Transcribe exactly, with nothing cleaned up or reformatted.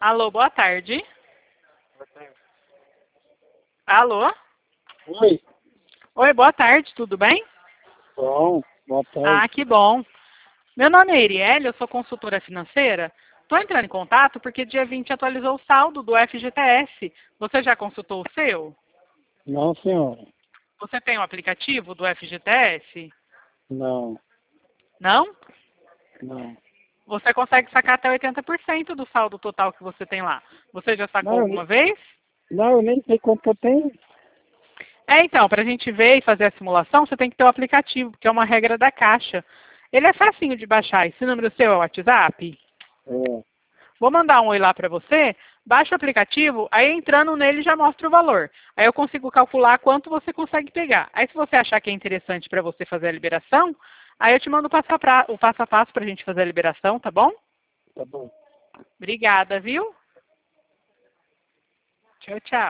Alô, boa tarde. Alô? Oi, Oi, boa tarde, tudo bem? bom, boa tarde. Ah, que bom. Meu nome é Iriele, eu sou consultora financeira. Estou entrando em contato porque dia vinte atualizou o saldo do F G T S. Você já consultou o seu? Não, senhora. Você tem o aplicativo do F G T S? Não, Não? não. Você consegue sacar até oitenta por cento do saldo total que você tem lá. Você já sacou Não, eu alguma nem- vez? não, eu nem sei quanto que eu tenho. É, então, para a gente ver e fazer a simulação, você tem que ter o aplicativo, que é uma regra da Caixa. Ele é facinho de baixar. Esse número seu é o WhatsApp? É, Vou mandar um oi lá para você, baixa o aplicativo, aí entrando nele já mostra o valor. Aí eu consigo calcular quanto você consegue pegar. Aí se você achar que é interessante para você fazer a liberação, aí eu te mando o passo a, pra, o passo a passo para a gente fazer a liberação, tá bom? tá bom. Obrigada, viu? Tchau, tchau.